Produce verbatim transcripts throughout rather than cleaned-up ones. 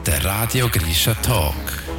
Der Radio Grisha Talk.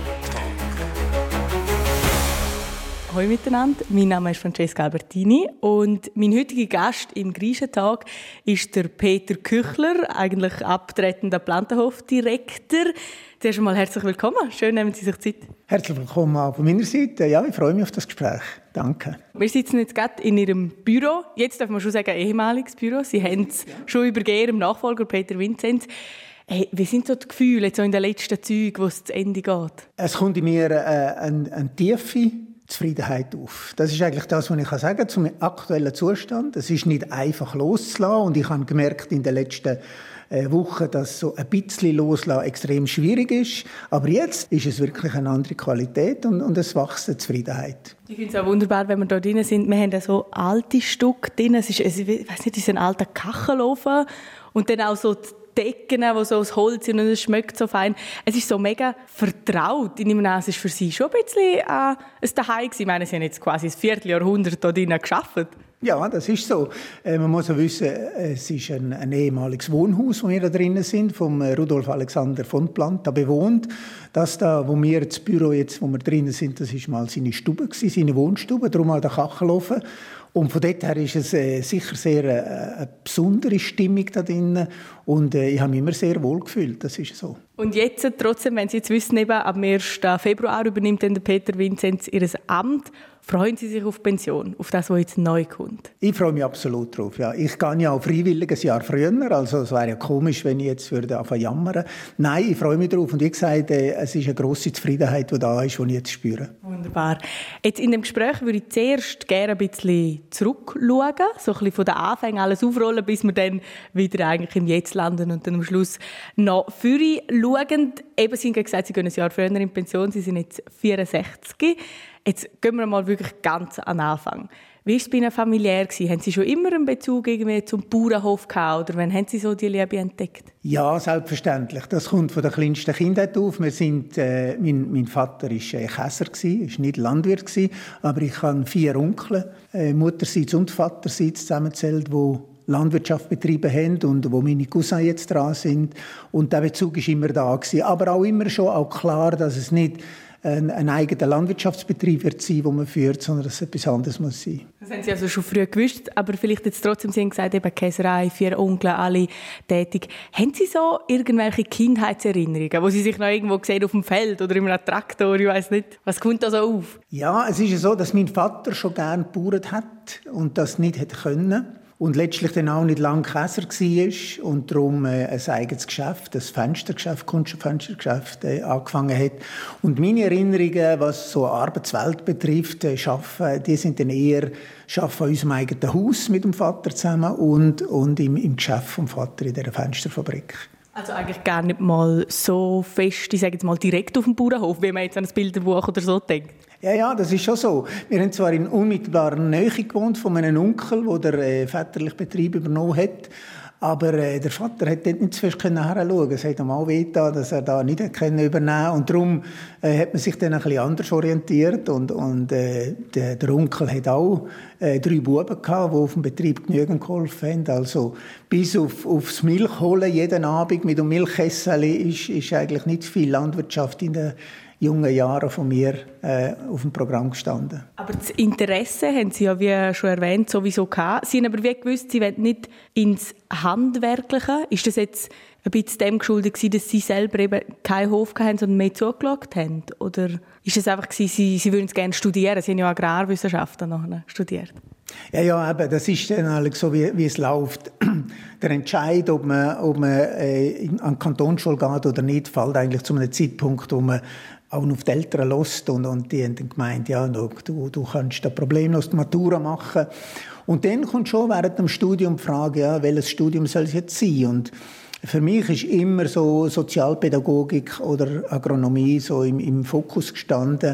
Hallo miteinander, mein Name ist Francesca Albertini und mein heutiger Gast im Grisha-Tag ist der Peter Küchler, eigentlich abtretender Plantenhofdirektor. Zuerst einmal herzlich willkommen, schön, nehmen Sie sich Zeit. Herzlich willkommen auch von meiner Seite. Ja, ich freue mich auf das Gespräch. Danke. Wir sitzen jetzt gerade in Ihrem Büro, jetzt darf man schon sagen ehemaliges Büro. Sie haben es schon übergeben, Ihrem Nachfolger Peter Vinzenz. Hey, wie sind so die Gefühle jetzt so in den letzten Zügen, wo es zu Ende geht? Es kommt in mir äh, eine, eine tiefe Zufriedenheit auf. Das ist eigentlich das, was ich sagen kann zum aktuellen Zustand. Es ist nicht einfach loszulassen und ich habe gemerkt in den letzten äh, Wochen, dass so ein bisschen loslassen extrem schwierig ist. Aber jetzt ist es wirklich eine andere Qualität und, und es wächst eine Zufriedenheit. Ich finde es auch wunderbar, wenn wir hier drin sind. Wir haben da so alte Stücke drin. Es ist, ich weiß nicht, es ist ein alter Kachelofen und dann auch so die Decken, die so aus Holz sind und es schmeckt so fein. Es ist so mega vertraut. Ich nehme an, es ist für Sie schon ein bisschen äh, ein Zuhause. Ich meine, Sie haben jetzt quasi ein Vierteljahrhundert hier drinnen gearbeitet. Ja, das ist so. Äh, man muss ja wissen, es ist ein, ein ehemaliges Wohnhaus, wo wir da drinnen sind, vom Rudolf Alexander von Planta bewohnt. Das da, wo wir das Büro jetzt, wo wir drinnen sind, das ist mal seine Stube gewesen, seine Wohnstube, darum auch der Kachelofen. Und von dort her ist es äh, sicher sehr äh, eine besondere Stimmung da drinnen. Und äh, ich habe mich immer sehr wohl gefühlt, das ist so. Und jetzt trotzdem, wenn Sie jetzt wissen, eben, ab dem ersten Februar übernimmt dann der Peter Vinzenz Ihr Amt. Freuen Sie sich auf Pension, auf das, was jetzt neu kommt? Ich freue mich absolut drauf. Ja. Ich gehe ja auch freiwillig ein Jahr früher. Also es wäre ja komisch, wenn ich jetzt würde anfangen jammern. Nein, ich freue mich drauf. Und wie gesagt, es ist eine grosse Zufriedenheit, die da ist, die ich jetzt spüre. Wunderbar. Jetzt in dem Gespräch würde ich zuerst gerne ein bisschen zurückschauen, so ein bisschen von den Anfängen alles aufrollen, bis wir dann wieder eigentlich im Jetzt landen und dann am Schluss noch vorne schauen. Eben, Sie haben gesagt, Sie gehen ein Jahr früher in Pension, Sie sind jetzt vierundsechzig. Jetzt gehen wir mal wirklich ganz an den Anfang. Wie war es bei Ihnen familiär? Haben Sie schon immer einen Bezug irgendwie zum Bauernhof gehabt? Oder wann haben Sie so die Liebe entdeckt? Ja, selbstverständlich. Das kommt von der kleinsten Kindheit auf. Wir sind, äh, mein, mein Vater war äh, Käser, war nicht Landwirt gewesen, aber ich habe vier Onkel, äh, Mutterseits und Vaterseits zusammengezählt, die Landwirtschaft betrieben haben und wo meine Cousins jetzt dran sind. Und der Bezug war immer da gewesen. Aber auch immer schon auch klar, dass es nicht ein, ein eigener Landwirtschaftsbetrieb wird sein, den man führt, sondern dass es etwas anderes muss sein. Das haben Sie also schon früh gewusst, aber vielleicht jetzt trotzdem, Sie haben gesagt, eben Käserei, vier Onkel, alle tätig. Haben Sie so irgendwelche Kindheitserinnerungen, wo Sie sich noch irgendwo sehen auf dem Feld oder in einem Traktor, ich weiss nicht. Was kommt da so auf? Ja, es ist ja so, dass mein Vater schon gerne gebauert hat und das nicht hätte können. Und letztlich dann auch nicht lange Käser war und darum äh, ein eigenes Geschäft, ein Fenstergeschäft, Kunststofffenstergeschäft äh, angefangen hat. Und meine Erinnerungen, was so Arbeitswelt betrifft, äh, Arbeiten, die sind dann eher Arbeiten an unserem eigenen Haus mit dem Vater zusammen und, und im, im Geschäft vom Vater in dieser Fensterfabrik. Also eigentlich gar nicht mal so fest, ich sage jetzt mal direkt auf dem Bauernhof, wie man jetzt an ein Bilderbuch oder so denkt. Ja, ja, das ist schon so. Wir haben zwar in unmittelbarer Nähe gewohnt von einem Onkel, der den äh, väterlichen Betrieb übernommen hat, aber äh, der Vater hat dort nicht zu fest hinschauen. Es hat ihm auch wehgetan, dass er da nicht übernehmen konnte. Und darum äh, hat man sich dann ein bisschen anders orientiert. Und, und äh, der, der Onkel hat auch äh, drei Buben gehabt, die auf dem Betrieb genügend geholfen haben. Also bis auf, aufs Milchholen jeden Abend mit dem Milchkessel ist, ist eigentlich nicht viel Landwirtschaft in der jungen Jahren von mir äh, auf dem Programm gestanden. Aber das Interesse haben Sie ja, wie schon erwähnt, sowieso gehabt. Sie haben aber wie gewusst, Sie wollen nicht ins Handwerkliche. Ist das jetzt ein bisschen dem geschuldet gewesen, dass Sie selber eben keinen Hof hatten, sondern mehr zugeschaut haben? Oder ist es einfach gewesen, Sie, Sie würden es gerne studieren? Sie haben ja Agrarwissenschaften nachher studiert. Ja, ja, eben, das ist dann halt so, wie, wie es läuft. Der Entscheid, ob man, ob man äh, an die Kantonsschule geht oder nicht, fällt eigentlich zu einem Zeitpunkt, wo man auch auf die Eltern hört und, und die haben dann gemeint, ja, du, du kannst da problemlos die Matura machen. Und dann kommt schon während dem Studium die Frage, ja, welches Studium soll es jetzt sein? Und für mich ist immer so Sozialpädagogik oder Agronomie so im, im Fokus gestanden.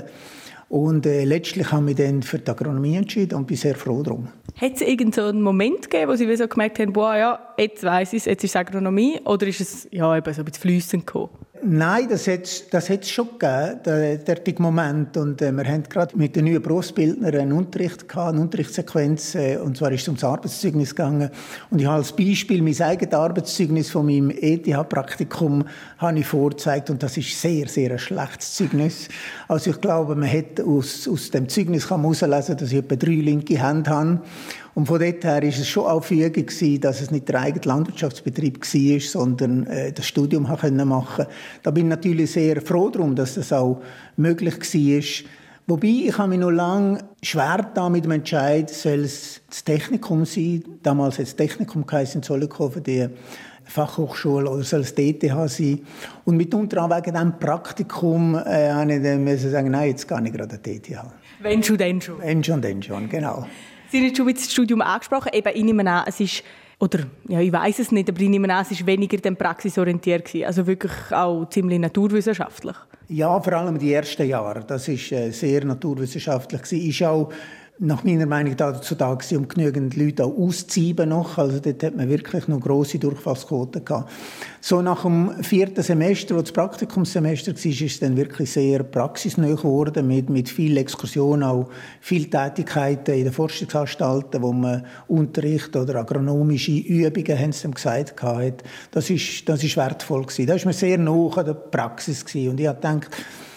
Und äh, letztlich haben wir dann für die Agronomie entschieden und bin sehr froh darum. Hat es irgendeinen so Moment gegeben, wo Sie so gemerkt haben, boah, ja, jetzt weiss ich es, jetzt ist es Agronomie? Oder ist es ja, eben so ein bisschen fließend gekommen? nein, das hat es das schon gegeben, der, der Moment. Und äh, wir haben gerade mit den neuen Berufsbildnern einen Unterricht gehabt, eine Unterrichtssequenz, äh, und zwar ist es ums Arbeitszeugnis gegangen. Und ich habe als Beispiel mein eigenes Arbeitszeugnis von meinem E T H-Praktikum vorgezeigt, und das ist sehr, sehr ein schlechtes Zeugnis. Also ich glaube, man hätte aus, aus dem Zeugnis kann man herauslesen, dass ich etwa drei linke Hände habe. Und von dort her war es schon auch Fügung, dass es nicht der eigene Landwirtschaftsbetrieb war, sondern äh, das Studium machen konnte. Da bin ich natürlich sehr froh darum, dass das auch möglich war. Wobei, ich habe mich noch lange schwer da mit dem Entscheid, soll es das Technikum sein, damals hat es Technikum geheißen in Zollikofen, die Fachhochschule, oder soll es D T H sein? Und mitunter auch wegen diesem Praktikum äh, habe ich dann sagen, nein, jetzt gehe ich gerade an D T H. Wenn schon, dann schon. Wenn schon, dann schon, genau. Sie haben jetzt schon das Studium angesprochen. Eben, ich nehme an, es ist, oder ja, ich weiß es nicht, aber ich nehme an, es ist weniger dem praxisorientiert gewesen. Also wirklich auch ziemlich naturwissenschaftlich. Ja, vor allem die ersten Jahre. Das war äh, sehr naturwissenschaftlich gewesen. Ist auch nach meiner Meinung dazu da gewesen, um genügend Leute auch auszuziehen noch. Also dort hat man wirklich noch grosse Durchfallsquoten gehabt. So nach dem vierten Semester, wo das Praktikumssemester war, ist es dann wirklich sehr praxisnah geworden, mit, mit viel Exkursion, auch viel Tätigkeiten in den Forschungsanstalten, wo man Unterricht oder agronomische Übungen, haben sie dann gesagt, hat. Das ist, das ist wertvoll gewesen. Da war man sehr nah an der Praxis gewesen. Und ich habe gedacht,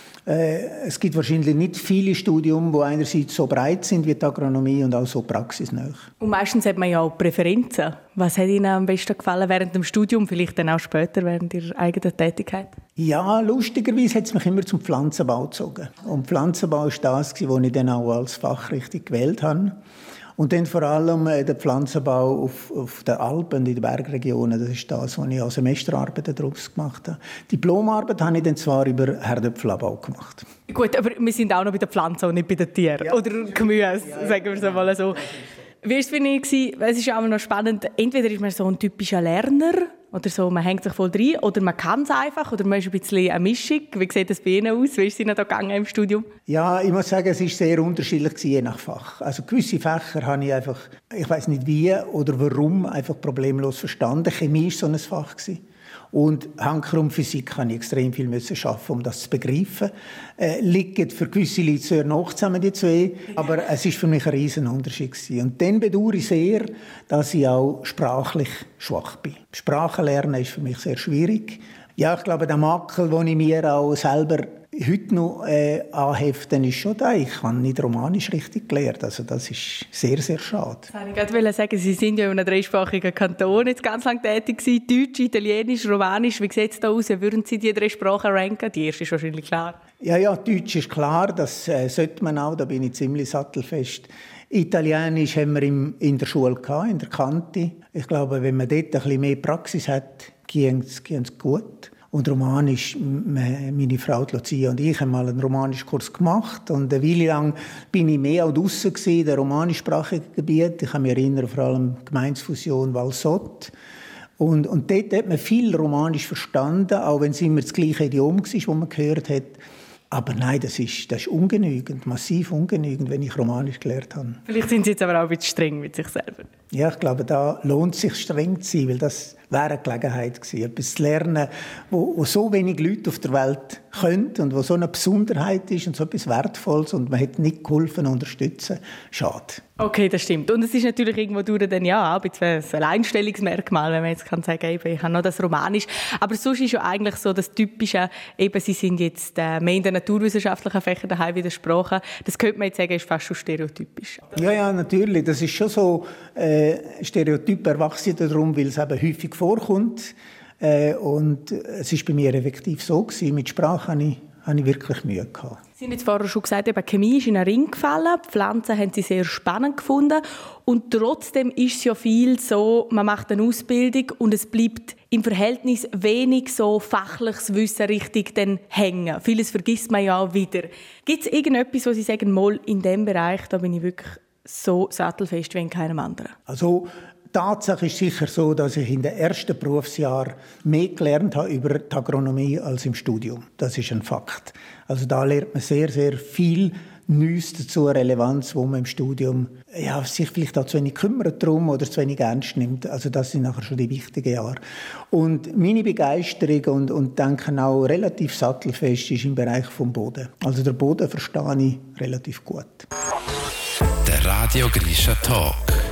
es gibt wahrscheinlich nicht viele Studien, die einerseits so breit sind wie die Agronomie und auch so praxisnah. Und meistens hat man ja auch Präferenzen. Was hat Ihnen am besten gefallen während dem Studium, vielleicht dann auch später während Ihrer eigenen Tätigkeit? Ja, lustigerweise hat es mich immer zum Pflanzenbau gezogen. Und Pflanzenbau war das, was ich dann auch als Fachrichtung gewählt habe. Und dann vor allem der Pflanzenbau auf, auf den Alpen, in den Bergregionen. Das ist das, was ich als Semesterarbeit daraus gemacht habe. Diplomarbeit habe ich dann zwar über Herdöpfelanbau gemacht. Gut, aber wir sind auch noch bei den Pflanzen und nicht bei den Tieren. Ja. Oder Gemüse, ja, ja, sagen wir es mal so. Wie war es für mich? Es ist ja auch noch spannend. Entweder ist man so ein typischer Lerner, oder so, man hängt sich voll rein, oder man kann es einfach, oder man ist ein bisschen eine Mischung. Wie sieht das bei Ihnen aus? Wie ist es Ihnen da gegangen im Studium? Ja, ich muss sagen, es war sehr unterschiedlich, je nach Fach. Also gewisse Fächer habe ich einfach, ich weiss nicht wie oder warum, einfach problemlos verstanden. Chemie war so ein Fach. Und Hankerum Physik habe ich extrem viel arbeiten, um das zu begreifen. Äh, liegen für gewisse Leute sehr nah zusammen, die zwei. Aber es war für mich ein riesen Unterschied gewesen. Und dann bedauere ich sehr, dass ich auch sprachlich schwach bin. Sprachen lernen ist für mich sehr schwierig. Ja, ich glaube, der Makel, den ich mir auch selber heute noch äh, anheften, ist schon da. Ich habe nicht Romanisch richtig gelernt. Also das ist sehr, sehr schade. Das wollte ich gerade sagen. Sie sind ja in einem dreisprachigen Kanton jetzt ganz lange tätig gewesen. Deutsch, Italienisch, Romanisch. Wie sieht es da aus? Wie würden Sie die drei Sprachen ranken? Die erste ist wahrscheinlich klar. Ja, ja, Deutsch ist klar. Das äh, sollte man auch. Da bin ich ziemlich sattelfest. Italienisch haben wir im, in der Schule gehabt, in der Kante. Ich glaube, wenn man dort ein bisschen mehr Praxis hat, ging es gut. Und Romanisch, meine Frau Lucia und ich haben mal einen Romanischkurs gemacht. Und eine Weile lang bin ich mehr auch draussen gewesen, in den romanischsprachigen Gebieten. Ich kann mich erinnern, vor allem Gemeindefusion Valsott. Und, und dort hat man viel Romanisch verstanden, auch wenn es immer das gleiche Idiom war, das man gehört hat. Aber nein, das ist, das ist ungenügend, massiv ungenügend, wenn ich Romanisch gelernt habe. Vielleicht sind Sie jetzt aber auch ein bisschen streng mit sich selber. Ja, ich glaube, da lohnt es sich, streng zu sein, weil das wäre eine Gelegenheit gewesen, etwas zu lernen, wo, wo so wenig Leute auf der Welt können und wo so eine Besonderheit ist und so etwas Wertvolles und man hat nicht geholfen, unterstützen. Schade. Okay, das stimmt. Und es ist natürlich irgendwo durch dann ja auch ein Alleinstellungsmerkmal, wenn man jetzt kann sagen, eben, ich habe noch das Romanisch. Aber sonst ist ja eigentlich so das Typische, eben, Sie sind jetzt äh, mehr in den naturwissenschaftlichen Fächern daheim wie der Sprache. Das könnte man jetzt sagen, ist fast schon stereotypisch. Ja, ja, natürlich. Das ist schon so äh, Stereotyp erwachsen darum, weil es eben häufig vorkommt. Äh, und es ist bei mir effektiv so gewesen. Mit Sprache habe ich, habe ich wirklich Mühe gehabt. Sie haben jetzt vorher schon gesagt, eben, Chemie ist in einen Ring gefallen. Die Pflanzen haben Sie sehr spannend gefunden. Und trotzdem ist es ja viel so, man macht eine Ausbildung und es bleibt im Verhältnis wenig so fachliches Wissen richtig dann hängen. Vieles vergisst man ja auch wieder. Gibt es irgendetwas, wo Sie sagen, mal in diesem Bereich, da bin ich wirklich so sattelfest wie in keinem anderen? Also Tatsache ist sicher so, dass ich in den ersten Berufsjahren mehr gelernt habe über die Agronomie als im Studium. Das ist ein Fakt. Also da lernt man sehr, sehr viel nichts dazu Relevanz, wo man im Studium ja, sich vielleicht auch zu wenig kümmert drum oder zu wenig ernst nimmt. Also das sind nachher schon die wichtigen Jahre. Und meine Begeisterung und, und denke auch relativ sattelfest ist im Bereich vom Boden. Also der Boden verstehe ich relativ gut. Der Radio Grisha Talk.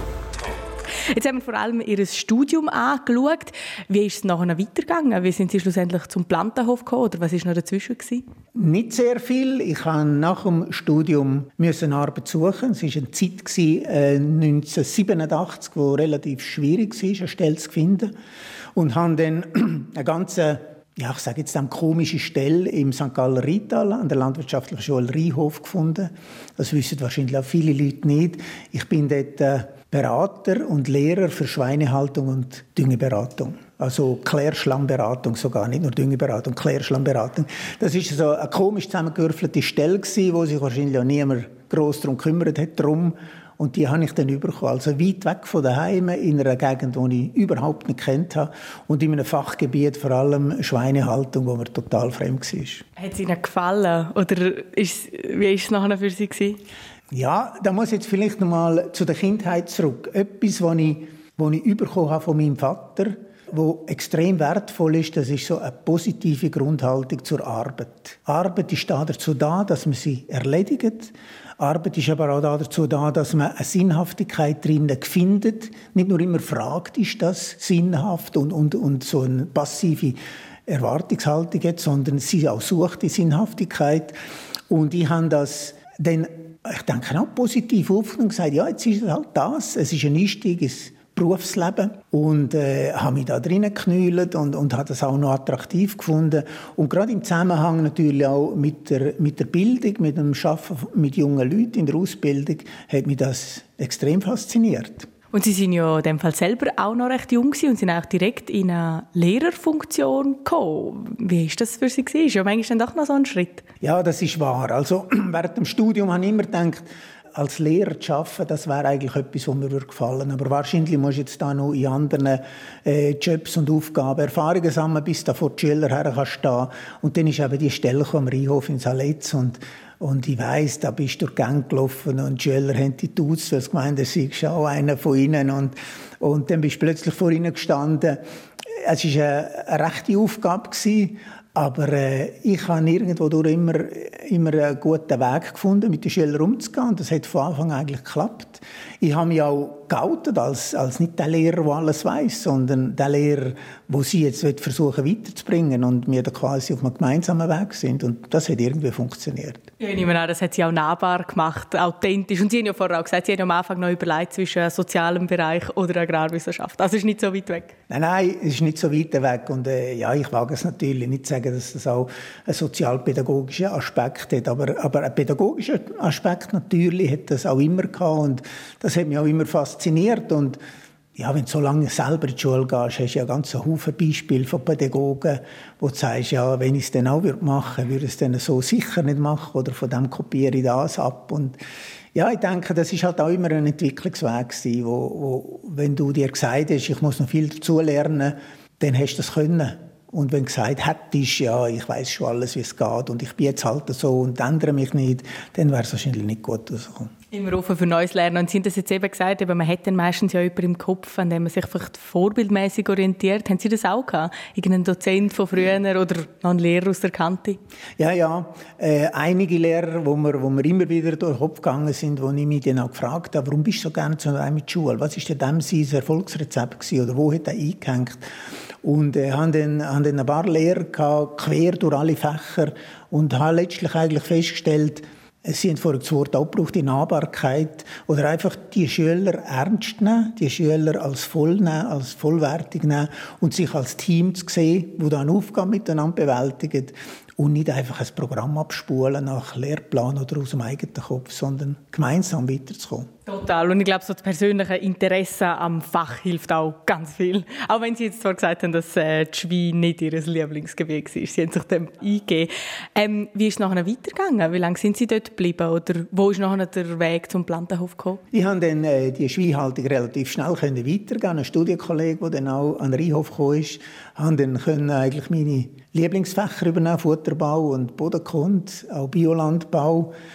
Jetzt haben wir vor allem Ihr Studium angeschaut. Wie ist es nachher weitergegangen? Wie sind Sie schlussendlich zum Plantenhof gekommen? Oder was war noch dazwischen? Nicht sehr viel. Ich musste nach dem Studium eine Arbeit suchen. Es war eine Zeit äh, neunzehnhundertsiebenundachtzig, wo relativ schwierig war, eine Stelle zu finden. Und habe dann eine ganze, ja, ich sage jetzt eine komische Stelle im Sankt Galler Rheintal an der Landwirtschaftlichen Schule Rheinhof gefunden. Das wissen wahrscheinlich auch viele Leute nicht. Ich bin dort äh, Berater und Lehrer für Schweinehaltung und Düngeberatung. Also Klärschlammberatung sogar, nicht nur Düngeberatung, Klärschlammberatung. Das ist so eine komisch zusammengewürfelte Stelle gewesen, wo sich wahrscheinlich auch niemand gross darum gekümmert hat. Drum. Und die habe ich dann bekommen. Also weit weg von daheim, in einer Gegend, die ich überhaupt nicht kennt habe. Und in einem Fachgebiet, vor allem Schweinehaltung, wo mir total fremd war. Hat es Ihnen gefallen? Oder ist, wie war es nachher für Sie gewesen? Ja, da muss ich jetzt vielleicht noch mal zu der Kindheit zurück. Etwas, was ich, was ich bekommen habe von meinem Vater, was extrem wertvoll ist, das ist so eine positive Grundhaltung zur Arbeit. Arbeit ist dazu da, dass man sie erledigt. Arbeit ist aber auch dazu da, dass man eine Sinnhaftigkeit drinnen findet. Nicht nur immer fragt, ist das sinnhaft und, und, und so eine passive Erwartungshaltung hat, sondern sie auch sucht die Sinnhaftigkeit. Und ich habe das dann, ich denke, auch positiv aufgenommen und gesagt, ja, jetzt ist es halt das. Es ist ein Einstieg ins Berufsleben und äh, habe mich da drinnen geknüllt und, und habe das auch noch attraktiv gefunden. Und gerade im Zusammenhang natürlich auch mit der, mit der Bildung, mit dem Arbeiten mit jungen Leuten in der Ausbildung, hat mich das extrem fasziniert. Und Sie sind ja in dem Fall selber auch noch recht jung und sind auch direkt in eine Lehrerfunktion gekommen. Wie war das für Sie? Ist ja manchmal dann doch noch so ein Schritt. Ja, das ist wahr. Also während dem Studium habe ich immer gedacht, als Lehrer zu arbeiten, das wäre eigentlich etwas, was mir gefallen würde. Aber wahrscheinlich muss ich jetzt da noch in anderen äh, Jobs und Aufgaben Erfahrungen sammeln, bis da vor die Schüler her kannst stehen. Und dann ist eben die Stelle am Rheinhof in Saletz und Und ich weiss, da bist du durch die Gang gelaufen und die Schüler haben dich geduzt, weil sie gemeint haben, du seist auch einer von ihnen. Und, und dann bist du plötzlich vor ihnen gestanden. Es war eine, eine rechte Aufgabe gewesen, aber äh, ich habe irgendwo durch immer, immer einen guten Weg gefunden, mit den Schülern umzugehen. Und das hat von Anfang an eigentlich geklappt. Ich habe mich auch geoutet als, als nicht der Lehrer, der alles weiss, sondern der Lehrer, den sie jetzt versuchen weiterzubringen und wir da quasi auf einem gemeinsamen Weg sind. Und das hat irgendwie funktioniert. Ja, ich nehme an, das hat sie auch nahbar gemacht, authentisch. Und Sie haben ja vorher auch gesagt, Sie haben am Anfang noch überlegt zwischen sozialem Bereich oder Agrarwissenschaft. Das ist nicht so weit weg. Nein, nein, es ist nicht so weit weg. Und äh, ja, ich wage es natürlich nicht zu sagen, dass das auch einen sozialpädagogischen Aspekt hat. Aber, aber einen pädagogischen Aspekt natürlich hat das auch immer gehabt. Und das hat mich auch immer fasziniert. Und ja, wenn du so lange selber in die Schule gehst, hast du ja ganz einen Haufen Beispiele von Pädagogen, wo du sagst, ja, wenn ich es dann auch machen würde, würde ich es dann so sicher nicht machen oder von dem kopiere ich das ab. Und ja, ich denke, das ist halt auch immer ein Entwicklungsweg gewesen, wo, wo, wenn du dir gesagt hast, ich muss noch viel dazu lernen, dann hast du das können. Und wenn du gesagt hättest, ja, ich weiss schon alles, wie es geht und ich bin jetzt halt so und ändere mich nicht, dann wäre es wahrscheinlich nicht gut rausgekommen. Immer offen für Neues lernen. Und Sie haben das jetzt eben gesagt, aber man hat dann meistens ja jemanden im Kopf, an dem man sich vielleicht vorbildmäßig orientiert. Haben Sie das auch gehabt? Irgendein Dozent von früher oder noch ein Lehrer aus der Kante? Ja, ja. Äh, einige Lehrer, wo wir, wo wir immer wieder durch den Kopf gegangen sind, wo ich mich dann auch gefragt habe, warum bist du so gerne zu einem mit Schule? Was war denn dem sein Erfolgsrezept gewesen? Oder wo hat er eingehängt? Und äh, haben dann, haben dann ein paar Lehrer gehabt, quer durch alle Fächer und haben letztlich eigentlich festgestellt, Sie haben vorhin das Wort auch gebraucht, die Nahbarkeit oder einfach die Schüler ernst nehmen, die Schüler als voll nehmen, als vollwertig nehmen und sich als Team zu sehen, das dann Aufgaben miteinander bewältigt und nicht einfach ein Programm abspulen nach Lehrplan oder aus dem eigenen Kopf, sondern gemeinsam weiterzukommen. Total. Und ich glaube, so das persönliche Interesse am Fach hilft auch ganz viel. Auch wenn Sie jetzt zwar gesagt haben, dass äh, die Schwein nicht Ihr Lieblingsgebiet war. Sie haben sich dem eingegeben. Ähm, wie ist es nachher weitergegangen? Wie lange sind Sie dort geblieben? Oder wo ist nachher der Weg zum Plantenhof gekommen? Ich konnte dann äh, die Schweinhaltung relativ schnell können weitergehen. Ein Studienkollege, der dann auch an den Rheinhof gekommen ist, konnte dann können eigentlich meine Lieblingsfächer übernehmen, Futterbau und Bodenkunde, auch Biolandbau.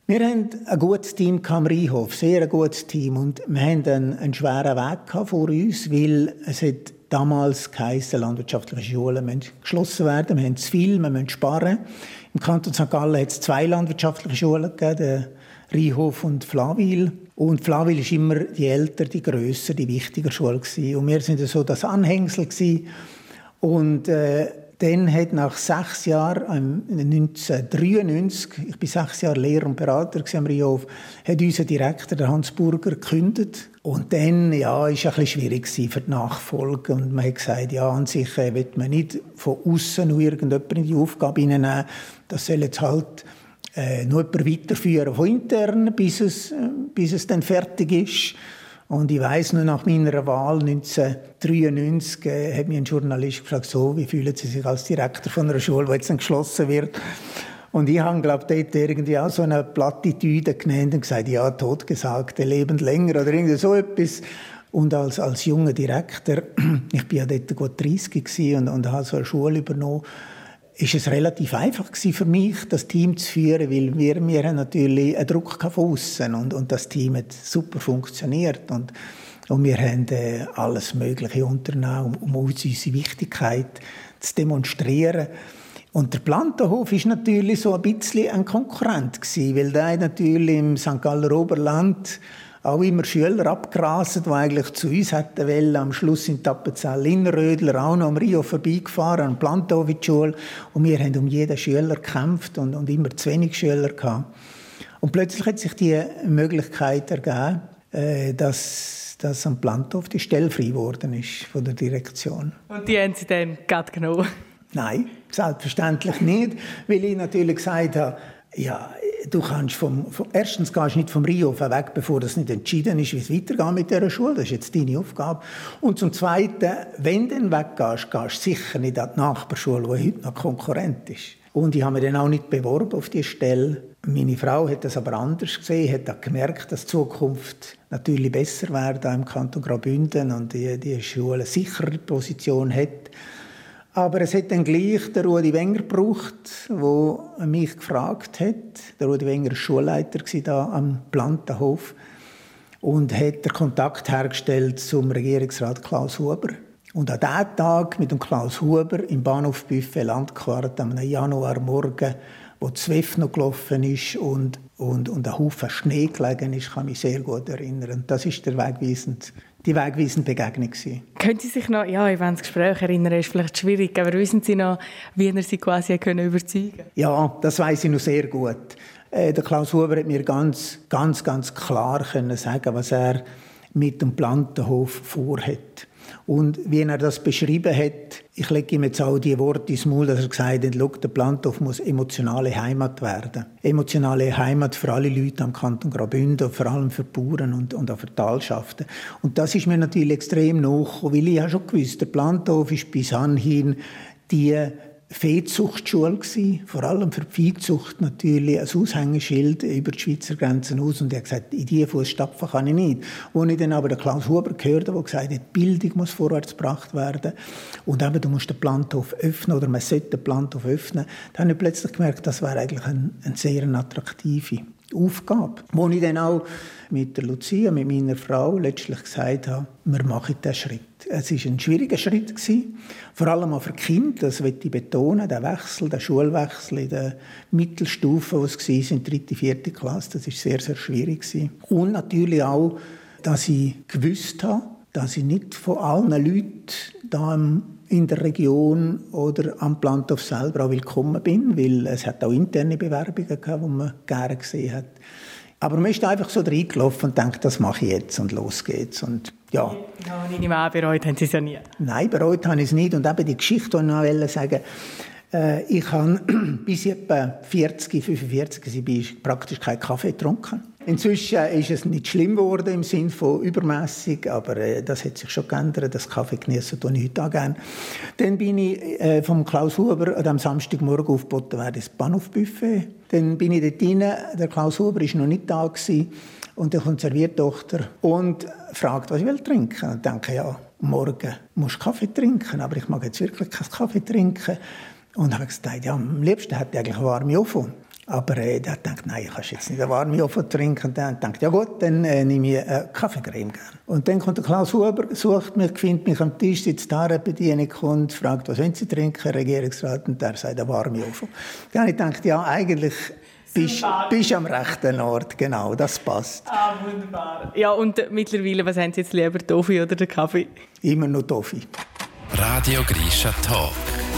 Wir hatten ein gutes Team am Rheinhof, sehr ein gutes Team. Und wir hatten einen, einen schweren Weg vor uns, weil es hat damals geheissen, landwirtschaftliche Schulen müssen geschlossen werden. Wir haben zu viel, wir müssen sparen. Im Kanton Sankt Gallen hat es zwei landwirtschaftliche Schulen gegeben, den Rheinhof und Flawil. Und Flawil war immer die ältere, die grösser, die wichtigere Schule gewesen. Und wir sind so das Anhängsel gewesen. Und äh, dann hat nach sechs Jahren, neunzehnhundertdreiundneunzig, ich war sechs Jahre Lehrer und Berater am Rheinhof, hat unser Direktor, der Hans Burger, gekündigt. Und dann, ja, war es ein bisschen schwierig für die Nachfolge. Und man hat gesagt, ja, an sich äh, will man nicht von außen nur irgendjemand in die Aufgabe hineinnehmen. Das soll jetzt halt äh, noch jemand weiterführen von intern, bis es, äh, bis es dann fertig ist. Und ich weiss noch, nach meiner Wahl neunzehnhundertdreiundneunzig äh, hat mich ein Journalist gefragt, so, wie fühlen Sie sich als Direktor von einer Schule, die jetzt dann geschlossen wird? Und ich habe, glaube ich, dort irgendwie auch so eine Plattitüde genannt und gesagt, ja, Totgesagte leben länger oder irgendwie so etwas. Und als, als junger Direktor, ich war ja dort gut dreißig und, und habe so eine Schule übernommen, ist es relativ einfach gewesen für mich, das Team zu führen, weil wir, wir haben natürlich einen Druck von aussen und, und das Team hat super funktioniert und, und wir haben äh, alles Mögliche unternommen, um, um unsere Wichtigkeit zu demonstrieren. Und der Plantenhof war natürlich so ein bisschen ein Konkurrent gewesen, weil der natürlich im Sankt Galler Oberland auch immer Schüler abgerastet, die eigentlich zu uns hätten wollen. Am Schluss sind die Appenzell Innerrödler auch noch am Rio vorbeigefahren, an Plantenhof in die Schule. Und wir haben um jeden Schüler gekämpft und, und immer zu wenig Schüler gehabt. Und plötzlich hat sich die Möglichkeit ergeben, äh, dass, dass am Plantenhof die Stelle frei geworden ist von der Direktion. Und die haben Sie dann gerade genommen? Nein, selbstverständlich nicht, weil ich natürlich gesagt habe, ja, du kannst vom, vom, erstens gehst du nicht vom Rheinhof weg, bevor das nicht entschieden ist, wie es weitergeht mit dieser Schule. Das ist jetzt deine Aufgabe. Und zum Zweiten, wenn du weggehst, gehst du sicher nicht an die Nachbarschule, die heute noch Konkurrent ist. Und ich habe mich dann auch nicht beworben auf diese Stelle. Meine Frau hat das aber anders gesehen, hat auch gemerkt, dass die Zukunft natürlich besser wäre im Kanton Graubünden und die, die Schule eine sichere Position hat. Aber es hat dann gleich der Rudi Wenger gebraucht, der mich gefragt hat. Der Rudi Wenger war Schulleiter hier am Plantenhof und hat den Kontakt hergestellt zum Regierungsrat Klaus Huber. Und an diesem Tag mit dem Klaus Huber im Bahnhofbuffet Landquart am Januarmorgen, wo die Zwift noch gelaufen ist und, und, und ein Haufen Schnee gelegen ist, kann mich sehr gut erinnern. Das war der wegweisende die wegweisende Begegnung gewesen. Können Sie sich noch, ja, ich will das Gespräch erinnern, ist vielleicht schwierig, aber wissen Sie noch, wie er Sie quasi können überzeugen konnte? Ja, das weiss ich noch sehr gut. Äh, der Klaus Huber hat mir ganz, ganz, ganz klar können sagen, was er mit dem Plantenhof vorhat. Und wie er das beschrieben hat, ich lege ihm jetzt auch die Worte ins Maul, dass er gesagt hat, schau, der Plantenhof muss emotionale Heimat werden. Emotionale Heimat für alle Leute am Kanton Graubünden, vor allem für die Bauern und, und auch für die Talschaften. Und das ist mir natürlich extrem nachgekommen, weil ich ja schon gewusst, der Plantenhof ist bis anhin die Viehzuchtschule gewesen, vor allem für die Viehzucht natürlich ein Aushängeschild über die Schweizer Grenzen aus. Und er hat gesagt, in diese Fußstapfen kann ich nicht. Als ich dann aber den Klaus Huber gehört habe, der gesagt hat, die Bildung muss vorwärts gebracht werden und eben, du musst den Plantenhof öffnen oder man sollte den Plantenhof öffnen, dann habe ich plötzlich gemerkt, das wäre eigentlich eine, eine sehr attraktive Aufgabe. Wo ich dann auch mit der Lucia, mit meiner Frau, letztlich gesagt habe, wir machen diesen Schritt. Es war ein schwieriger Schritt gewesen, vor allem auch für die Kinder, das möchte ich betonen, der Wechsel, der Schulwechsel in der Mittelstufe, wo es war, in der dritten, vierten Klasse, das war sehr, sehr schwierig gewesen. Und natürlich auch, dass ich gewusst habe, dass ich nicht von allen Leuten da in der Region oder am Plantenhof selber auch willkommen bin, weil es hat auch interne Bewerbungen gehabt, die man gerne gesehen hat. Aber man ist einfach so reingelaufen und denkt, das mache ich jetzt und los geht's. Und ja. Ja, ich nehme an, bereut haben Sie es ja nie. Nein, bereut habe ich es nicht. Und eben die Geschichte, die ich noch sagen wollte, äh, ich habe bis etwa vierzig, fünfundvierzig bin ich praktisch keinen Kaffee getrunken. Inzwischen ist es nicht schlimm geworden im Sinne von übermässig, aber äh, das hat sich schon geändert. Das Kaffee genießen tue ich heute auch gerne. Dann bin ich äh, vom Klaus Huber an diesem Samstagmorgen aufgeboten worden, das Bahnhofbuffet. Dann bin ich dort rein, der Klaus Huber war noch nicht da gewesen, und dann kommt die Serviertochter und fragt, was ich will trinken. Und ich denke, ja, morgen musst du Kaffee trinken, aber ich mag jetzt wirklich keinen Kaffee trinken. Und habe gesagt, ja, am liebsten hätte ich eigentlich eine warme Ofen. Aber äh, der hat gedacht, nein, ich kann jetzt nicht einen warmen Ofen trinken. Und dann dachte ja gut, dann äh, nehme ich eine Kaffeecreme gern. Und dann kommt der Klaus Huber, sucht mich, findet mich am Tisch, sitzt da, Bedienung kommt, fragt, was wollen Sie trinken, Regierungsrat? Und der sagt, einen warmen Ofen. Dann habe ich gedacht, ja, eigentlich bist du am rechten Ort, genau, das passt. Ah, wunderbar. Ja, und mittlerweile, was haben Sie jetzt lieber, Toffee oder den Kaffee? Immer noch Toffee. Radio Grisha Talk.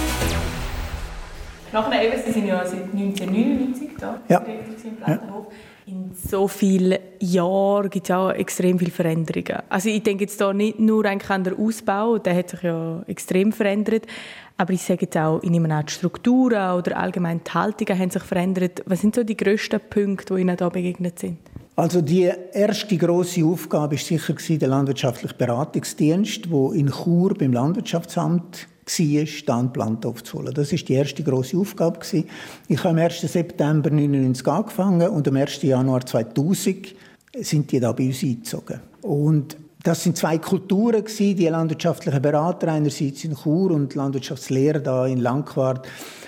Nachher eben, Sie sind ja seit neunzehnhundertneunundneunzig da, ja. Direktor im Plantenhof. Ja. In so vielen Jahren gibt es auch extrem viele Veränderungen. Also ich denke jetzt da nicht nur eigentlich an den Ausbau, der hat sich ja extrem verändert, aber ich sage jetzt auch, ich nehme an, die Strukturen oder allgemein die Haltungen haben sich verändert. Was sind so die grössten Punkte, die Ihnen da begegnet sind? Also die erste grosse Aufgabe war sicher der landwirtschaftliche Beratungsdienst, der in Chur beim Landwirtschaftsamt war, Stand Plantenhof zu holen. Das war die erste grosse Aufgabe. Ich habe am ersten September neunzehnhundertneunundneunzig angefangen und am ersten Januar zweitausend sind die da bei uns eingezogen. Und das sind zwei Kulturen gewesen, die landwirtschaftlichen Berater einerseits in Chur und Landwirtschaftslehrer da in Langquart,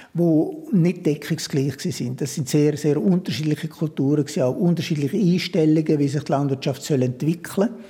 wo nicht deckungsgleich sind. Das sind sehr, sehr unterschiedliche Kulturen gewesen, auch unterschiedliche Einstellungen, wie sich die Landwirtschaft entwickeln soll.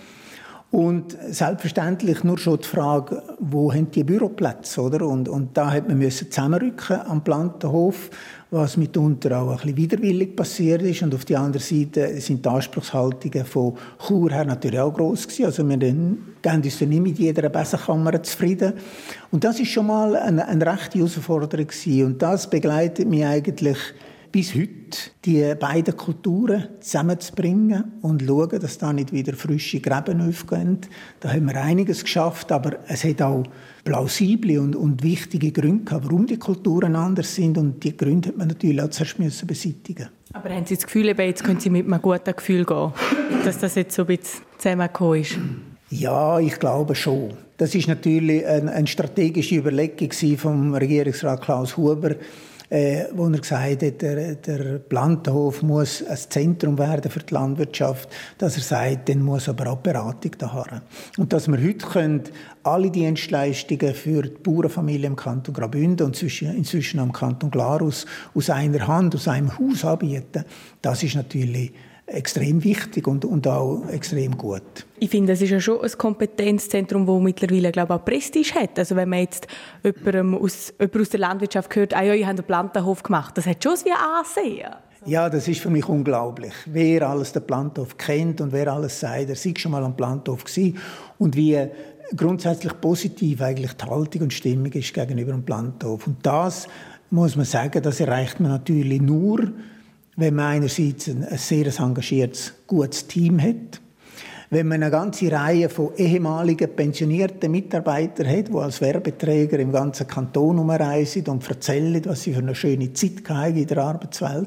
Und selbstverständlich nur schon die Frage, wo haben die Büroplätze, oder? Und, und da hat man müssen zusammenrücken am Plantenhof, was mitunter auch ein bisschen widerwillig passiert ist. Und auf der anderen Seite sind die Anspruchshaltungen von Chur her natürlich auch gross gewesen. Also wir geben uns nicht mit jeder Besenkammer zufrieden. Und das ist schon mal eine, eine rechte Herausforderung gewesen. Und das begleitet mich eigentlich bis heute, die beiden Kulturen zusammenzubringen und schauen, dass da nicht wieder frische Gräben aufgehen. Da haben wir einiges geschafft, aber es hat auch plausible und, und wichtige Gründe gehabt, warum die Kulturen anders sind. Und die Gründe hat man natürlich auch zuerst müssen beseitigen. Aber haben Sie das Gefühl, eben, jetzt können Sie mit einem guten Gefühl gehen, dass das jetzt so ein bisschen zusammengekommen ist? Ja, ich glaube schon. Das ist natürlich eine, eine strategische Überlegung vom Regierungsrat Klaus Huber, Äh, wo er gesagt hat, der, der Plantenhof muss ein Zentrum werden für die Landwirtschaft, dass er sagt, dann muss aber auch Beratung da haben. Und dass wir heute können alle Dienstleistungen für die Bauernfamilie im Kanton Graubünden und inzwischen am Kanton Glarus aus einer Hand, aus einem Haus anbieten, das ist natürlich extrem wichtig und, und auch extrem gut. Ich finde, das ist ja schon ein Kompetenzzentrum, das mittlerweile, glaube ich, auch Prestige hat. Also wenn man jetzt jemandem aus, jemand aus der Landwirtschaft hört, ah ja, ich habe einen Plantenhof gemacht, das hat schon wie Ansehen. Ja, das ist für mich unglaublich. Wer alles den Plantenhof kennt und wer alles sagt, er sei schon mal am Plantenhof gewesen und wie grundsätzlich positiv eigentlich die Haltung und Stimmung ist gegenüber dem Plantenhof. Und das, muss man sagen, das erreicht man natürlich nur, wenn man einerseits ein sehr engagiertes, gutes Team hat, wenn man eine ganze Reihe von ehemaligen pensionierten Mitarbeitern hat, die als Werbeträger im ganzen Kanton umreisen und erzählen, was sie für eine schöne Zeit hatten in der Arbeitswelt,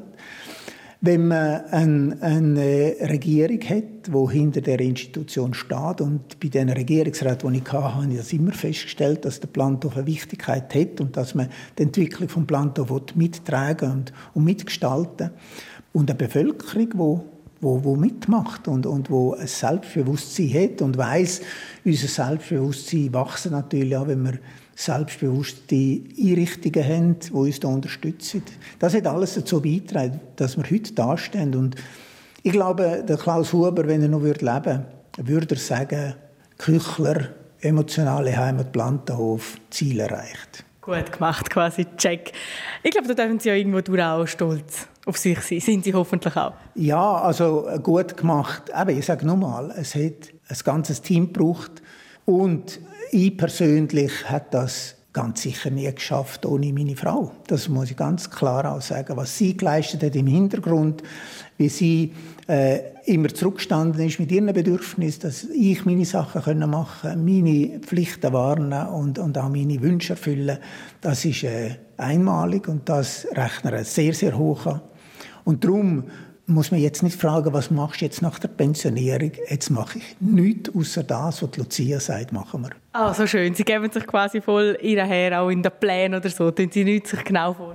wenn man eine, eine Regierung hat, die hinter der Institution steht. Und bei den Regierungsräten, die ich hatte, habe ich das immer festgestellt, dass der Plantenhof eine Wichtigkeit hat und dass man die Entwicklung des Plantenhof mittragen und, und mitgestalten. Und eine Bevölkerung, die Wo, wo mitmacht und, und wo ein Selbstbewusstsein hat und weiss, unser Selbstbewusstsein wächst natürlich auch, wenn wir selbstbewusste Einrichtungen haben, die uns da unterstützen. Das hat alles dazu beigetragen, dass wir heute dastehen. Und ich glaube, der Klaus Huber, wenn er noch leben würde, würde er sagen, Küchler, emotionale Heimat, Plantenhof, Ziel erreicht. Gut gemacht, quasi, check. Ich glaube, da dürfen Sie ja irgendwo durch auch stolz auf sich sein. Sind Sie hoffentlich auch? Ja, also gut gemacht. Aber ich sage nochmal, es hat ein ganzes Team gebraucht. Und ich persönlich habe das ganz sicher nie geschafft ohne meine Frau. Das muss ich ganz klar auch sagen. Was sie geleistet hat im Hintergrund, wie sie äh, immer zurückgestanden ist mit ihren Bedürfnissen, dass ich meine Sachen machen konnte, meine Pflichten wahrnehmen und, und auch meine Wünsche erfüllen, das ist äh, einmalig und das rechnet er sehr, sehr hoch an. Und darum muss man jetzt nicht fragen, was machst du jetzt nach der Pensionierung? Jetzt mache ich nichts außer das, was die Lucia sagt, machen wir. Ah, so schön. Sie geben sich quasi voll ihr her, auch in den Plänen oder so. Tun Sie nichts sich genau vornehmen?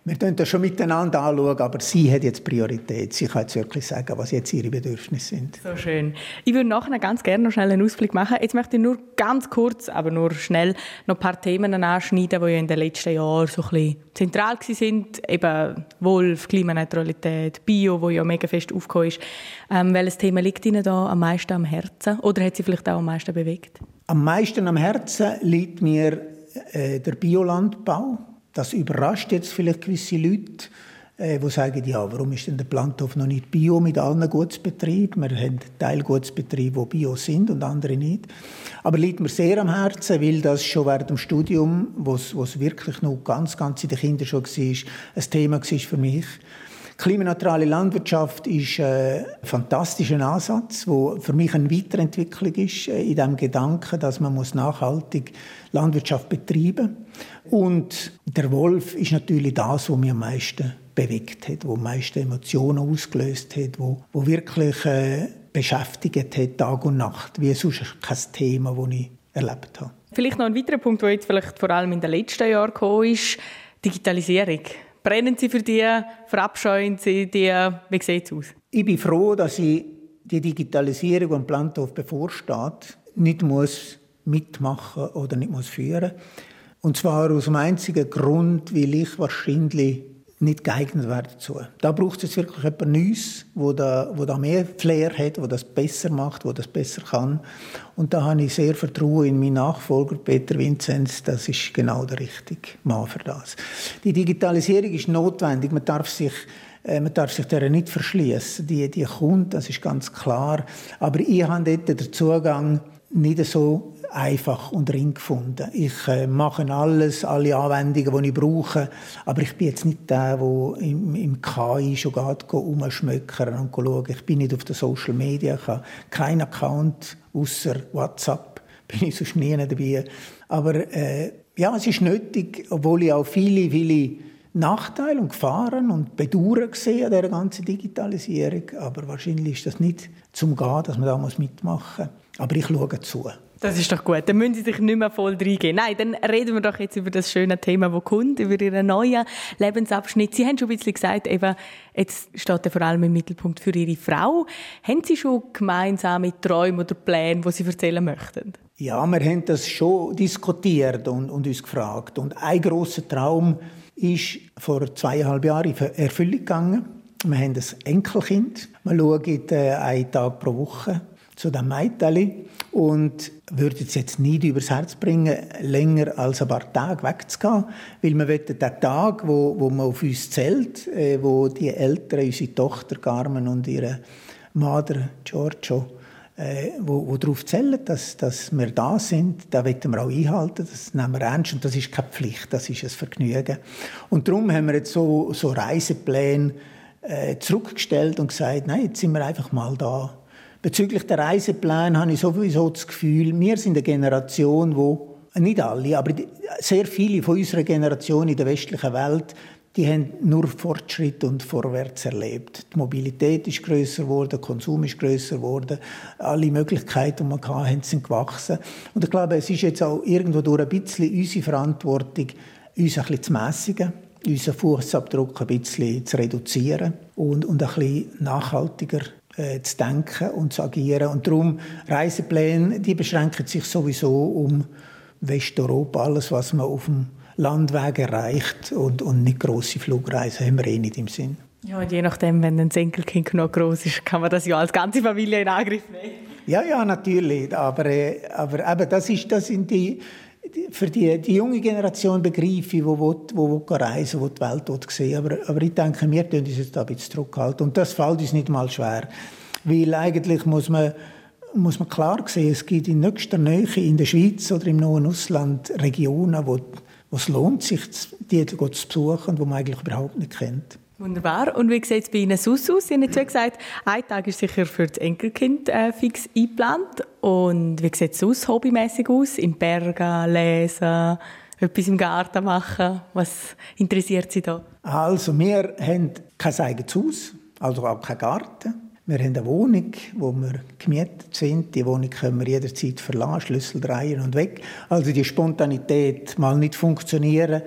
Wir schauen das schon miteinander anschauen, aber sie hat jetzt Priorität. Sie kann jetzt wirklich sagen, was jetzt ihre Bedürfnisse sind. So schön. Ich würde nachher ganz gerne noch schnell einen Ausblick machen. Jetzt möchte ich nur ganz kurz, aber nur schnell, noch ein paar Themen anschneiden, die ja in den letzten Jahren so ein bisschen zentral waren. Eben Wolf, Klimaneutralität, Bio, wo ja mega fest aufgekommen ist. Ähm, welches Thema liegt Ihnen da am meisten am Herzen? Oder hat Sie vielleicht auch am meisten bewegt? Am meisten am Herzen liegt mir äh, der Biolandbau. Das überrascht jetzt vielleicht gewisse Leute, äh, die sagen, ja, warum ist denn der Planthof noch nicht Bio mit allen Gutsbetrieben? Wir haben Teilgutsbetriebe, die Bio sind und andere nicht. Aber liegt mir sehr am Herzen, weil das schon während dem Studium, wo es wirklich noch ganz, ganz in den Kindern schon war, ein Thema war für mich. Klimaneutrale Landwirtschaft ist ein fantastischer Ansatz, der für mich eine Weiterentwicklung ist in dem Gedanken, dass man nachhaltig Landwirtschaft betreiben muss. Und der Wolf ist natürlich das, was mich am meisten bewegt hat, was am meisten Emotionen ausgelöst hat, wo, wo wirklich äh, beschäftigt hat, Tag und Nacht, wie sonst kein Thema, das ich erlebt habe. Vielleicht noch ein weiterer Punkt, der jetzt vielleicht vor allem in den letzten Jahren gekommen ist, Digitalisierung. Brennen Sie für die? Verabscheuen Sie die? Wie sieht es aus? Ich bin froh, dass ich die Digitalisierung, die am Planthof bevorsteht, nicht muss mitmachen oder nicht muss führen. Und zwar aus dem einzigen Grund, weil ich wahrscheinlich nicht geeignet wäre dazu. Da braucht es wirklich jemand Neues, wo da, wo da mehr Flair hat, wo das besser macht, wo das besser kann. Und da habe ich sehr Vertrauen in meinen Nachfolger Peter Vinzenz. Das ist genau der richtige Mann für das. Die Digitalisierung ist notwendig. Man darf sich äh, man darf sich der nicht verschließen. Die, die kommt, das ist ganz klar. Aber ich habe dort den Zugang nicht so einfach und ring gefunden. Ich äh, mache alles, alle Anwendungen, die ich brauche, aber ich bin jetzt nicht der, der im, im K I schon geht, rumschmöckern und schauen. Ich bin nicht auf den Social Media, ich habe keinen Account, außer WhatsApp, bin ich sonst nie dabei. Aber äh, ja, es ist nötig, obwohl ich auch viele, viele Nachteile und Gefahren und Bedauern sehe an dieser ganzen Digitalisierung. Aber wahrscheinlich ist das nicht zum Gehen, dass man da mitmachen muss. Aber ich schaue zu. Das ist doch gut. Dann müssen Sie sich nicht mehr voll reingehen. Nein, dann reden wir doch jetzt über das schöne Thema, das kommt, über Ihren neuen Lebensabschnitt. Sie haben schon ein bisschen gesagt, eben, jetzt steht er vor allem im Mittelpunkt für Ihre Frau. Haben Sie schon gemeinsame Träume oder Pläne, die Sie erzählen möchten? Ja, wir haben das schon diskutiert und, und uns gefragt. Und ein grosser Traum ist vor zweieinhalb Jahren in Erfüllung gegangen. Wir haben ein Enkelkind. Wir schauen äh, einen Tag pro Woche zu dem Mädchen und würde es jetzt nicht übers Herz bringen, länger als ein paar Tage wegzugehen, weil wir wollen den Tag, wo, wo man auf uns zählt, äh, wo die Eltern, unsere Tochter Carmen und ihre Mutter Giorgio, äh, wo, wo darauf zählen, dass, dass wir da sind, da wollen wir auch einhalten, das nehmen wir ernst und das ist keine Pflicht, das ist ein Vergnügen. Und darum haben wir jetzt so, so Reisepläne äh, zurückgestellt und gesagt, nein, jetzt sind wir einfach mal da. Bezüglich der Reisepläne habe ich sowieso das Gefühl, wir sind eine Generation, wo nicht alle, aber sehr viele von unserer Generation in der westlichen Welt, die haben nur Fortschritt und Vorwärts erlebt. Die Mobilität ist grösser geworden, der Konsum ist grösser geworden, alle Möglichkeiten, die man hatte, sind gewachsen. Und ich glaube, es ist jetzt auch irgendwo durch ein bisschen unsere Verantwortung, uns ein bisschen zu mässigen, unseren Fußabdruck ein bisschen zu reduzieren und, und ein bisschen nachhaltiger zu denken und zu agieren. Und darum, Reisepläne, die beschränken sich sowieso um Westeuropa, alles, was man auf dem Landweg erreicht und, und nicht grosse Flugreisen haben wir eh nicht im Sinn. Ja, und je nachdem, wenn ein Enkelkind noch gross ist, kann man das ja als ganze Familie in Angriff nehmen. Ja, ja, natürlich. Aber, äh, aber eben, das, ist, das sind die, die für die, die junge Generation begreife ich, wo, wo, wo, wo reisen, wo die Welt sehen. Aber, aber ich denke, wir tun uns jetzt da ein bisschen zurückhalten. Und das fällt uns nicht mal schwer. Weil eigentlich muss man, muss man klar sehen, es gibt in nächster Nähe in der Schweiz oder im nahen Ausland Regionen, wo, wo es lohnt, sich die zu besuchen, die man eigentlich überhaupt nicht kennt. Wunderbar. Und wie sieht es bei Ihnen sonst aus? Sie haben jetzt gesagt, ein Tag ist sicher für das Enkelkind äh, fix eingeplant. Und wie sieht es sonst hobbymässig aus? Im Bergen, lesen, etwas im Garten machen? Was interessiert Sie da? Also, wir haben kein eigenes Haus, also auch keinen Garten. Wir haben eine Wohnung, wo wir gemietet sind. Die Wohnung können wir jederzeit verlassen, Schlüssel drehen und weg. Also die Spontanität mal nicht funktionieren.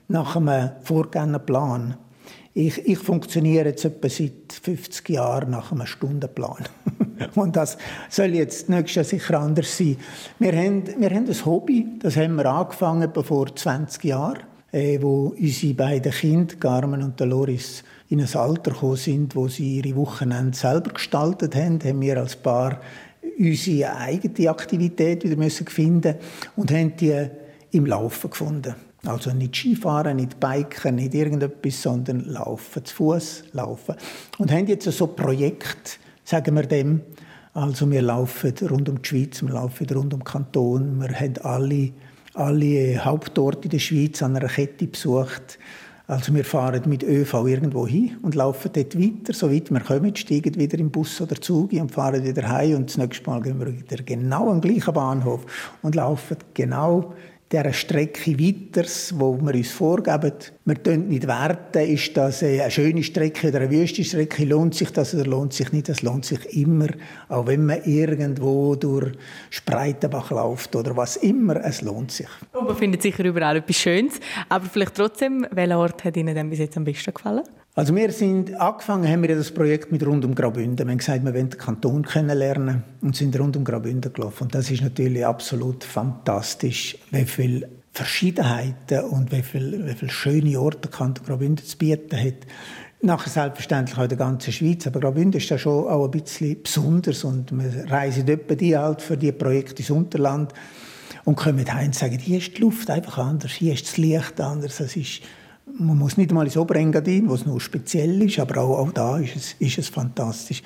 nach einem vorgegebenen Plan. Ich, ich funktioniere jetzt etwa seit fünfzig Jahren nach einem Stundenplan. Und das soll jetzt nächstes Jahr sicher anders sein. Wir haben, wir haben ein Hobby, das haben wir angefangen etwa vor zwanzig Jahren, äh, wo unsere beiden Kinder, Carmen und Loris, in ein Alter gekommen sind, wo sie ihre Wochenende selber gestaltet haben, haben wir als Paar unsere eigene Aktivität wieder müssen finden und haben die im Laufen gefunden. Also nicht Skifahren, nicht Biken, nicht irgendetwas, sondern Laufen, zu Fuß laufen. Und haben jetzt so ein Projekt, sagen wir dem. Also wir laufen rund um die Schweiz, wir laufen rund um den Kanton. Wir haben alle, alle Hauptorte in der Schweiz an einer Kette besucht. Also wir fahren mit ÖV irgendwo hin und laufen dort weiter, so weit wir kommen, steigen wieder im Bus oder Zug und fahren wieder heim. Und das nächste Mal gehen wir wieder genau am gleichen Bahnhof und laufen genau dieser Strecke weiter, die wir uns vorgeben. Wir können nicht werten, ist das eine schöne Strecke oder eine wüste Strecke, lohnt sich das oder lohnt sich nicht. Das lohnt sich immer, auch wenn man irgendwo durch Spreitenbach läuft oder was immer, es lohnt sich. Und man findet sicher überall etwas Schönes, aber vielleicht trotzdem, welcher Ort hat Ihnen denn bis jetzt am besten gefallen? Also wir sind, angefangen haben wir das Projekt mit rund um Graubünden. Wir haben gesagt, wir wollen den Kanton kennenlernen und sind rund um Graubünden gelaufen. Und das ist natürlich absolut fantastisch, wie viele Verschiedenheiten und wie viele, wie viele schöne Orte der Kanton Graubünden zu bieten hat. Nachher selbstverständlich auch in der ganzen Schweiz, aber Graubünden ist da schon auch ein bisschen besonders und wir reisen etwa die halt für die Projekte ins Unterland und kommen heim und sagen, hier ist die Luft einfach anders, hier ist das Licht anders, das ist... Man muss nicht einmal ins Oberengadin, wo es nur speziell ist, aber auch, auch da ist es, ist es fantastisch.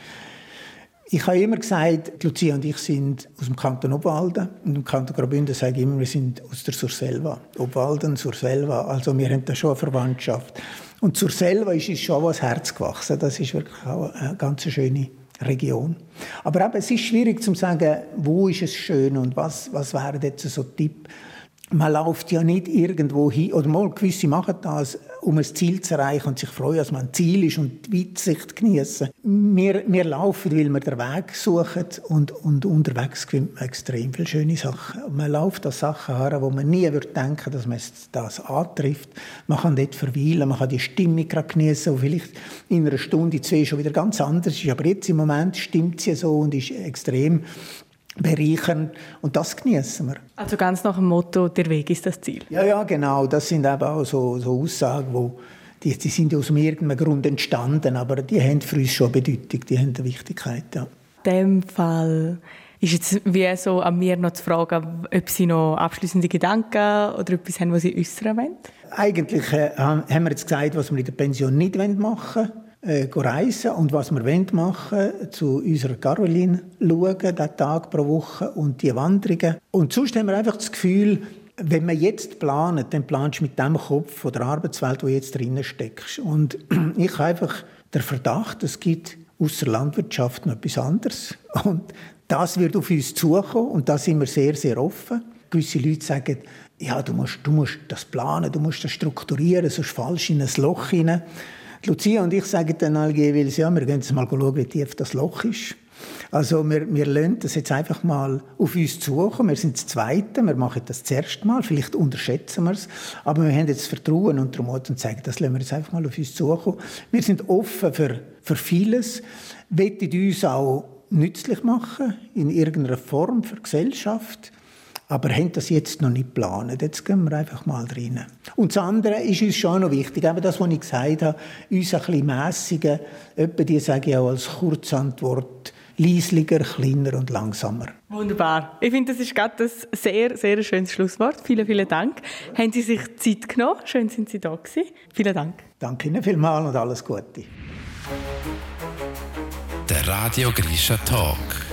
Ich habe immer gesagt, Lucia und ich sind aus dem Kanton Obwalden. Und im Kanton Graubünden sage ich immer, wir sind aus der Surselva. Obwalden, Surselva, also wir haben da schon eine Verwandtschaft. Und Surselva ist uns schon ans Herz gewachsen. Das ist wirklich auch eine ganz schöne Region. Aber eben, es ist schwierig zu sagen, wo ist es schön und was, was wäre jetzt so ein Tipp. Man läuft ja nicht irgendwo hin, oder mal gewisse machen das, um ein Ziel zu erreichen und sich freuen, dass man ein Ziel ist und die Weitsicht genießen. Wir, wir laufen, weil wir den Weg suchen und, und unterwegs findet man extrem viele schöne Sachen. Man läuft an Sachen her, wo man nie würde denken, dass man das antrifft. Man kann dort verweilen, man kann die Stimmung genießen, die vielleicht in einer Stunde, zwei schon wieder ganz anders ist. Aber jetzt im Moment stimmt sie so und ist extrem bereichern und das genießen wir. Also ganz nach dem Motto, der Weg ist das Ziel. Ja, ja, genau. Das sind eben auch so, so Aussagen, wo die, die sind aus irgendeinem Grund entstanden, aber die haben für uns schon eine Bedeutung, die haben eine Wichtigkeit. Ja. In dem Fall ist jetzt wie so an mir noch zu fragen, ob Sie noch abschließende Gedanken oder etwas haben, was Sie äußern wollen? Eigentlich äh, haben wir jetzt gesagt, was wir in der Pension nicht machen wollen. Äh, reisen und was wir machen wollen, zu unserer Caroline schauen, den Tag pro Woche und die Wanderungen. Und sonst haben wir einfach das Gefühl, wenn man jetzt plant, dann planst du mit dem Kopf von der Arbeitswelt, wo du jetzt drinnen steckst. Und ich habe einfach den Verdacht, es gibt ausser Landwirtschaft noch etwas anderes. Und das wird auf uns zukommen und da sind wir sehr, sehr offen. Gewisse Leute sagen, ja, du musst, du musst das planen, du musst das strukturieren, sonst fallst du in ein Loch hinein. Lucia und ich sagen dann allgemein, ja, wir gehen jetzt mal schauen, wie tief das Loch ist. Also wir, wir lassen das jetzt einfach mal auf uns zukommen. Wir sind das Zweite, wir machen das das erste Mal, vielleicht unterschätzen wir es, aber wir haben jetzt Vertrauen und darum und sagen, das lassen wir jetzt einfach mal auf uns zukommen. Wir sind offen für, für vieles, wollen uns auch nützlich machen, in irgendeiner Form für die Gesellschaft. Aber haben das jetzt noch nicht geplant. Jetzt gehen wir einfach mal rein. Und das andere ist uns schon noch wichtig. Eben das, was ich gesagt habe, uns ein bisschen mässigen. Etwa die sage ich auch als Kurzantwort, leislicher, kleiner und langsamer. Wunderbar. Ich finde, das ist gerade ein sehr, sehr schönes Schlusswort. Vielen, vielen Dank. Haben Sie sich Zeit genommen? Schön, sind Sie da gewesen. Vielen Dank. Danke Ihnen vielmals und alles Gute. Der Radio Grisha Talk.